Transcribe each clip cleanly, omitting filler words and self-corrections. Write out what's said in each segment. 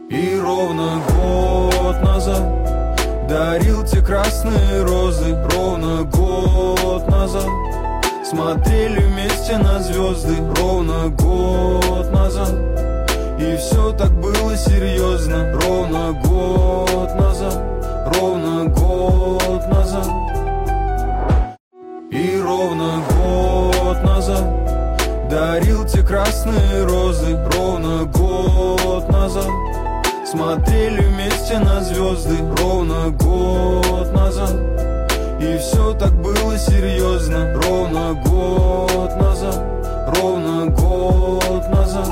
И ровно год назад дарил те красные розы. Ровно год назад смотрели вместе на звезды. Ровно год назад, и все так было серьезно. Ровно год назад, ровно год назад. И ровно год назад дарил те красные розы. Ровно год назад смотрели вместе на звезды. Ровно год назад, и все так было серьезно. Ровно год назад, ровно год назад.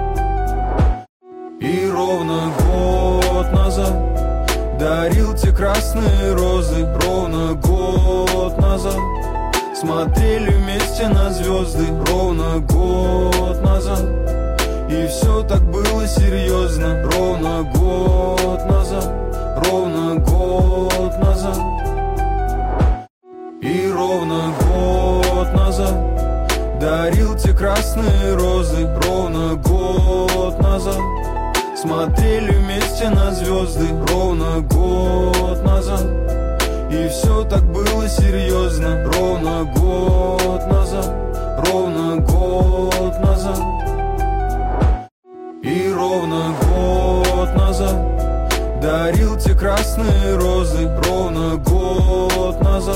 И ровно год назад дарил те красные розы. Ровно год назад смотрели вместе на звезды. Ровно год назад, и все так было серьезно. Ровно год назад, ровно год назад. И ровно год назад дарил те красные розы. Ровно год назад смотрели вместе на звезды. Ровно год назад, и все так было серьезно. Ровно год назад, ровно год назад. И ровно год назад дарил те красные розы. Ровно год назад